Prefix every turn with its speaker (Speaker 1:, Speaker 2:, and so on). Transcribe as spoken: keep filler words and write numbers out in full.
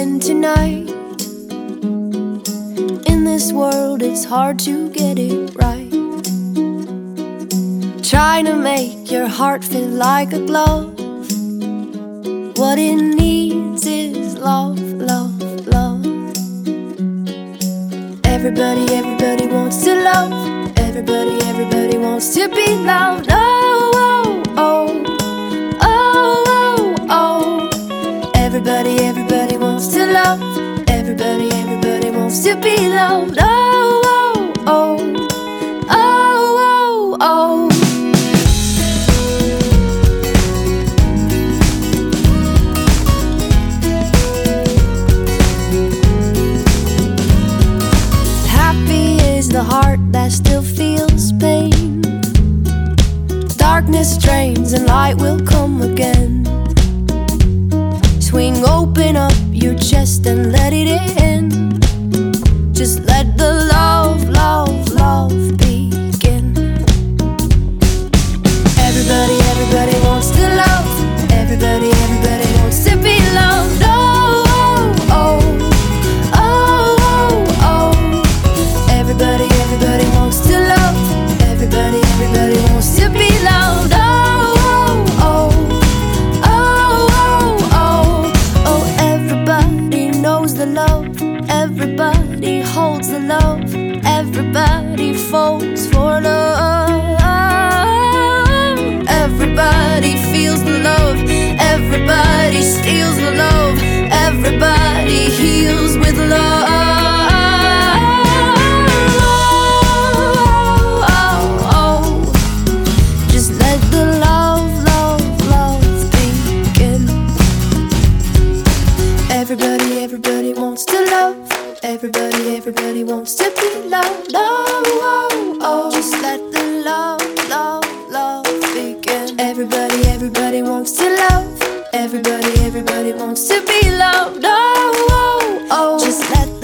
Speaker 1: again tonight. In this world it's hard to get it right. Trying to make your heart feel like a glove. What it needs is love, love, love. Everybody, everybody wants to love. Everybody, everybody wants to be loved. Oh, oh, oh, oh, oh, oh. Everybody, everybody wants to love. Everybody, everybody wants to be loved. Oh, oh, oh, oh, oh, oh. The heart that still feels pain. Darkness drains and light will come again. Swing open up your chest and let it in. Just let the love, love, love begin. Everybody, everybody wants to love. Everybody, everybody wants to be loved. Oh, oh, oh. Everybody, everybody wants to love. Everybody, everybody wants to be loved. Oh, oh, oh, oh, oh, oh, oh. Everybody knows the love. Everybody holds the love. Everybody falls for love. Everybody feels the love. Everybody steals the love. Everybody heals with love. Everybody, everybody wants to love. Everybody, everybody wants to be loved. Oh, oh, oh. Just let the love, love, love begin. Everybody, everybody wants to love. Everybody, everybody wants to be loved. Oh, oh, oh. Just let the